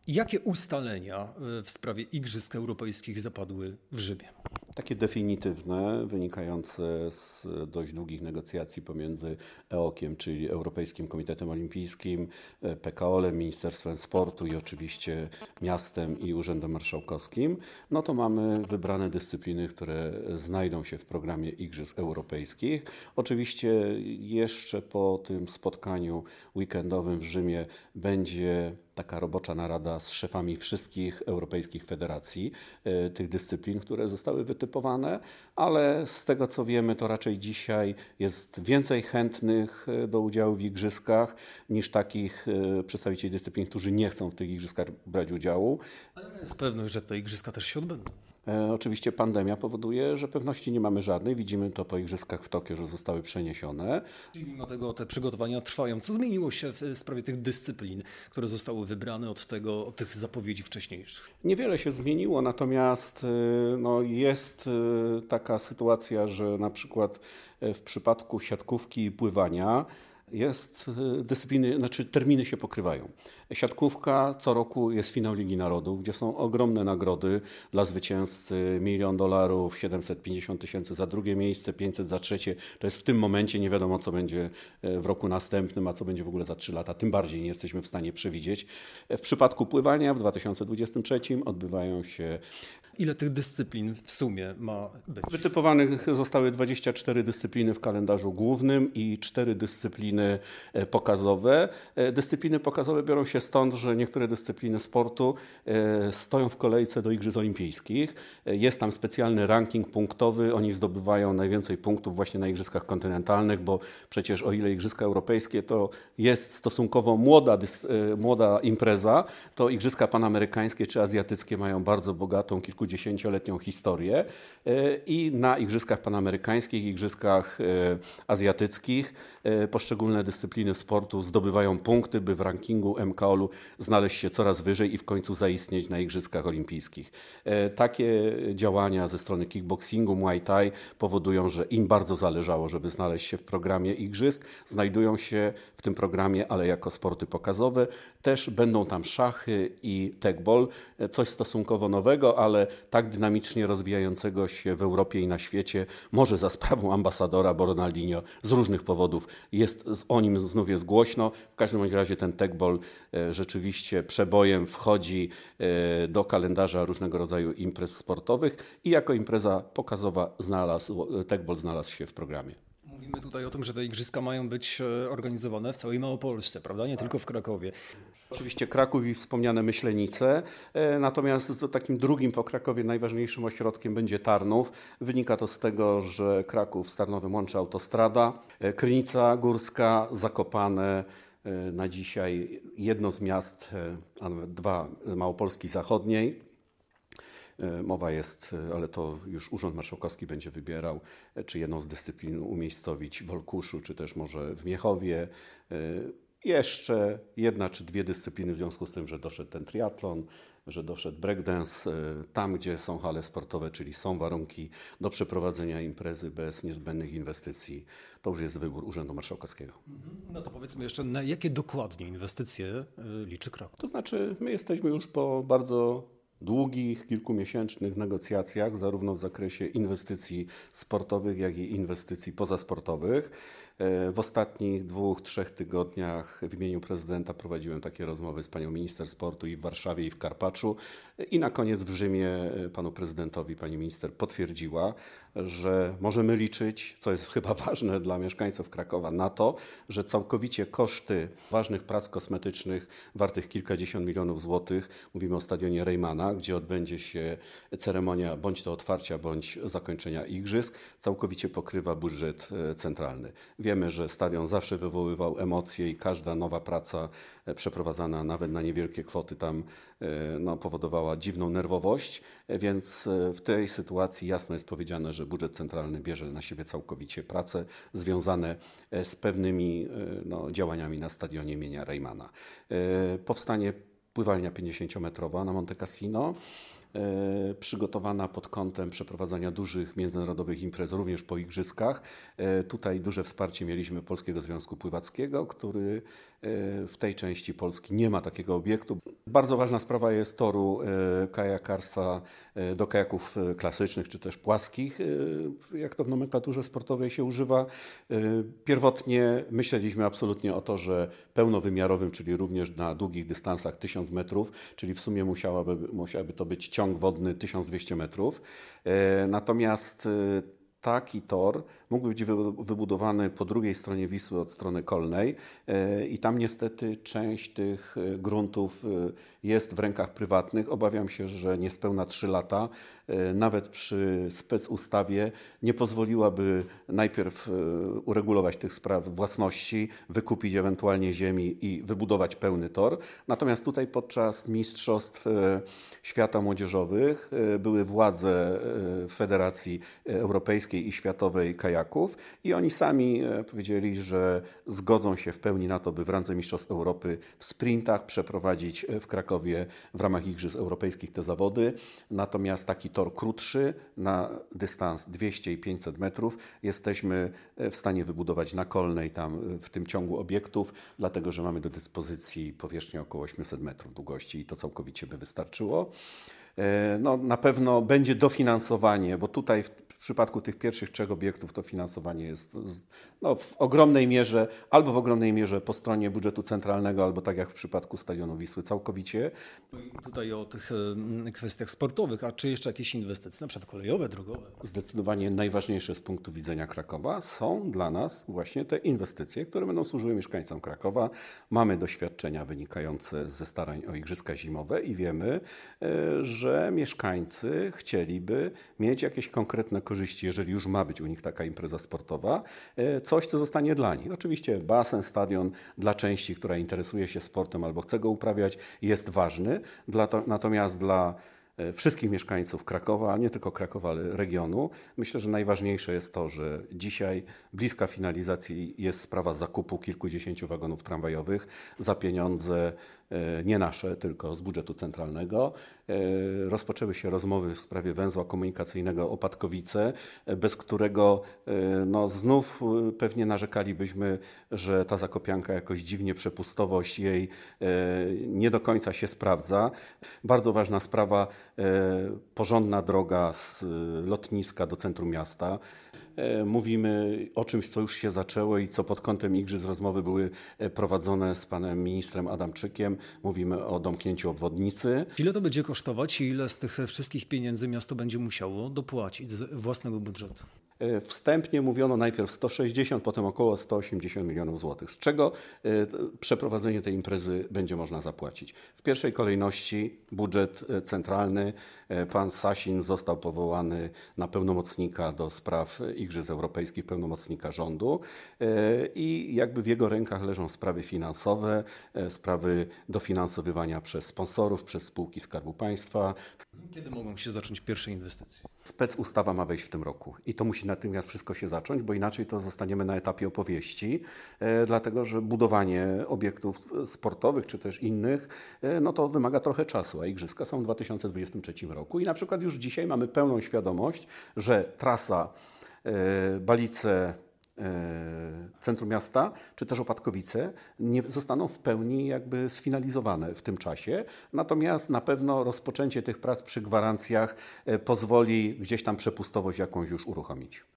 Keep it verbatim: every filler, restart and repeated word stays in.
Jakie ustalenia w sprawie Igrzysk Europejskich zapadły w Rzymie? Takie definitywne, wynikające z dość długich negocjacji pomiędzy E O K-iem, czyli Europejskim Komitetem Olimpijskim, P K O L-em, Ministerstwem Sportu i oczywiście miastem i Urzędem Marszałkowskim. No to mamy wybrane dyscypliny, które znajdą się w programie Igrzysk Europejskich. Oczywiście jeszcze po tym spotkaniu weekendowym w Rzymie będzie taka robocza narada z szefami wszystkich europejskich federacji, tych dyscyplin, które zostały wytypowane, ale z tego co wiemy, to raczej dzisiaj jest więcej chętnych do udziału w igrzyskach niż takich przedstawicieli dyscyplin, którzy nie chcą w tych igrzyskach brać udziału. Ale jest pewność, że te igrzyska też się odbędą. E, oczywiście pandemia powoduje, że pewności nie mamy żadnej. Widzimy to po igrzyskach w Tokio, że zostały przeniesione. Czyli mimo tego te przygotowania trwają. Co zmieniło się w sprawie tych dyscyplin, które zostały wybrane od, tego, od tych zapowiedzi wcześniejszych? Niewiele się zmieniło, natomiast no, jest taka sytuacja, że na przykład w przypadku siatkówki i pływania jest dyscypliny, znaczy terminy się pokrywają. Siatkówka co roku jest finał Ligi Narodów, gdzie są ogromne nagrody dla zwycięzcy, milion dolarów, siedemset pięćdziesiąt tysięcy za drugie miejsce, pięćset za trzecie. To jest w tym momencie, nie wiadomo co będzie w roku następnym, a co będzie w ogóle za trzy lata, tym bardziej nie jesteśmy w stanie przewidzieć. W przypadku pływania w dwa tysiące dwudziestym trzecim odbywają się... Ile tych dyscyplin w sumie ma być? Wytypowanych zostały dwadzieścia cztery dyscypliny w kalendarzu głównym i cztery dyscypliny pokazowe. Dyscypliny pokazowe biorą się stąd, że niektóre dyscypliny sportu stoją w kolejce do Igrzysk Olimpijskich. Jest tam specjalny ranking punktowy. Oni zdobywają najwięcej punktów właśnie na Igrzyskach Kontynentalnych, bo przecież o ile Igrzyska Europejskie to jest stosunkowo młoda, młoda impreza, to Igrzyska Panamerykańskie czy Azjatyckie mają bardzo bogatą, kilkudziesięcioletnią historię i na Igrzyskach Panamerykańskich, Igrzyskach Azjatyckich poszczególne dyscypliny sportu zdobywają punkty, by w rankingu M K O L-u znaleźć się coraz wyżej i w końcu zaistnieć na Igrzyskach Olimpijskich. Takie działania ze strony kickboxingu, muay thai powodują, że im bardzo zależało, żeby znaleźć się w programie Igrzysk, znajdują się w tym programie, ale jako sporty pokazowe. Też będą tam szachy i tekbol, coś stosunkowo nowego, ale tak dynamicznie rozwijającego się w Europie i na świecie, może za sprawą ambasadora, bo Ronaldinho z różnych powodów jest, o nim znów jest głośno. W każdym razie ten tekbol rzeczywiście przebojem wchodzi do kalendarza różnego rodzaju imprez sportowych i jako impreza pokazowa znalazł, tekbol znalazł się w programie. Mówimy tutaj o tym, że te igrzyska mają być organizowane w całej Małopolsce, prawda? Nie tylko w Krakowie. Oczywiście Kraków i wspomniane Myślenice, natomiast to takim drugim po Krakowie najważniejszym ośrodkiem będzie Tarnów. Wynika to z tego, że Kraków z Tarnowem łączy autostrada, Krynica Górska, Zakopane, na dzisiaj jedno z miast, a nawet dwa Małopolski Zachodniej. Mowa jest, ale to już Urząd Marszałkowski będzie wybierał, czy jedną z dyscyplin umiejscowić w Olkuszu, czy też może w Miechowie. Jeszcze jedna czy dwie dyscypliny w związku z tym, że doszedł ten triatlon, że doszedł breakdance, tam gdzie są hale sportowe, czyli są warunki do przeprowadzenia imprezy bez niezbędnych inwestycji. To już jest wybór Urzędu Marszałkowskiego. No to powiedzmy jeszcze, na jakie dokładnie inwestycje liczy Kraków? To znaczy, my jesteśmy już po bardzo długich, kilkumiesięcznych negocjacjach, zarówno w zakresie inwestycji sportowych, jak i inwestycji pozasportowych. W ostatnich dwóch, trzech tygodniach w imieniu prezydenta prowadziłem takie rozmowy z panią minister sportu i w Warszawie, i w Karpaczu. I na koniec w Rzymie panu prezydentowi pani minister potwierdziła, że możemy liczyć, co jest chyba ważne dla mieszkańców Krakowa, na to, że całkowicie koszty ważnych prac kosmetycznych wartych kilkadziesiąt milionów złotych, mówimy o stadionie Reymana, gdzie odbędzie się ceremonia bądź to otwarcia, bądź zakończenia igrzysk, całkowicie pokrywa budżet centralny. Wiemy, że stadion zawsze wywoływał emocje i każda nowa praca przeprowadzana nawet na niewielkie kwoty tam no, powodowała dziwną nerwowość, więc w tej sytuacji jasno jest powiedziane, że budżet centralny bierze na siebie całkowicie prace związane z pewnymi no, działaniami na stadionie imienia Reymana. Powstanie pływalnia pięćdziesięciometrowa na Monte Cassino. przygotowana pod kątem przeprowadzania dużych międzynarodowych imprez, również po igrzyskach. Tutaj duże wsparcie mieliśmy Polskiego Związku Pływackiego, który w tej części Polski nie ma takiego obiektu. Bardzo ważna sprawa jest toru kajakarstwa do kajaków klasycznych czy też płaskich, jak to w nomenklaturze sportowej się używa. Pierwotnie myśleliśmy absolutnie o torze pełnowymiarowym, czyli również na długich dystansach tysiąc metrów, czyli w sumie musiałaby, musiałby to być ciąg wodny tysiąc dwieście metrów. Natomiast taki tor mógł być wybudowany po drugiej stronie Wisły od strony Kolnej i tam niestety część tych gruntów jest w rękach prywatnych. Obawiam się, że niespełna trzy lata, nawet przy specustawie, nie pozwoliłaby najpierw uregulować tych spraw własności, wykupić ewentualnie ziemi i wybudować pełny tor. Natomiast tutaj podczas Mistrzostw Świata Młodzieżowych były władze Federacji Europejskiej i Światowej Kajaków i oni sami powiedzieli, że zgodzą się w pełni na to, by w randze Mistrzostw Europy w sprintach przeprowadzić w Krakowie w ramach Igrzysk Europejskich te zawody. Natomiast taki tor krótszy na dystans dwieście i pięćset metrów jesteśmy w stanie wybudować na Kolnej, tam w tym ciągu obiektów, dlatego że mamy do dyspozycji powierzchnię około osiemset metrów długości i to całkowicie by wystarczyło. No, na pewno będzie dofinansowanie, bo tutaj w przypadku tych pierwszych trzech obiektów to finansowanie jest no, w ogromnej mierze, albo w ogromnej mierze po stronie budżetu centralnego, albo tak jak w przypadku Stadionu Wisły całkowicie. Tutaj o tych kwestiach sportowych, a czy jeszcze jakieś inwestycje, na przykład kolejowe, drogowe? Zdecydowanie najważniejsze z punktu widzenia Krakowa są dla nas właśnie te inwestycje, które będą służyły mieszkańcom Krakowa. Mamy doświadczenia wynikające ze starań o igrzyska zimowe i wiemy, że że mieszkańcy chcieliby mieć jakieś konkretne korzyści, jeżeli już ma być u nich taka impreza sportowa, coś, co zostanie dla nich. Oczywiście basen, stadion dla części, która interesuje się sportem albo chce go uprawiać, jest ważny, dla to, natomiast dla wszystkich mieszkańców Krakowa, a nie tylko Krakowa, ale regionu. Myślę, że najważniejsze jest to, że dzisiaj bliska finalizacji jest sprawa zakupu kilkudziesięciu wagonów tramwajowych za pieniądze nie nasze, tylko z budżetu centralnego. Rozpoczęły się rozmowy w sprawie węzła komunikacyjnego Opatkowice, bez którego no, znów pewnie narzekalibyśmy, że ta zakopianka jakoś dziwnie, przepustowość jej nie do końca się sprawdza. Bardzo ważna sprawa, porządna droga z lotniska do centrum miasta. Mówimy o czymś, co już się zaczęło i co pod kątem igrzysk rozmowy były prowadzone z panem ministrem Adamczykiem. Mówimy o domknięciu obwodnicy. Ile to będzie kosztować i ile z tych wszystkich pieniędzy miasto będzie musiało dopłacić z własnego budżetu? Wstępnie mówiono najpierw sto sześćdziesiąt, potem około sto osiemdziesiąt milionów złotych, z czego przeprowadzenie tej imprezy będzie można zapłacić. W pierwszej kolejności budżet centralny. Pan Sasin został powołany na pełnomocnika do spraw Igrzysk Europejskich, pełnomocnika rządu i jakby w jego rękach leżą sprawy finansowe, sprawy dofinansowywania przez sponsorów, przez spółki Skarbu Państwa. Kiedy mogą się zacząć pierwsze inwestycje? Specustawa ma wejść w tym roku i to musi natychmiast wszystko się zacząć, bo inaczej to zostaniemy na etapie opowieści, e, dlatego że budowanie obiektów sportowych czy też innych, e, no to wymaga trochę czasu, a igrzyska są w dwa tysiące dwudziestym trzecim roku i na przykład już dzisiaj mamy pełną świadomość, że trasa e, Balice, centrum miasta, czy też Opatkowice nie zostaną w pełni jakby sfinalizowane w tym czasie. Natomiast na pewno rozpoczęcie tych prac przy gwarancjach pozwoli gdzieś tam przepustowość jakąś już uruchomić.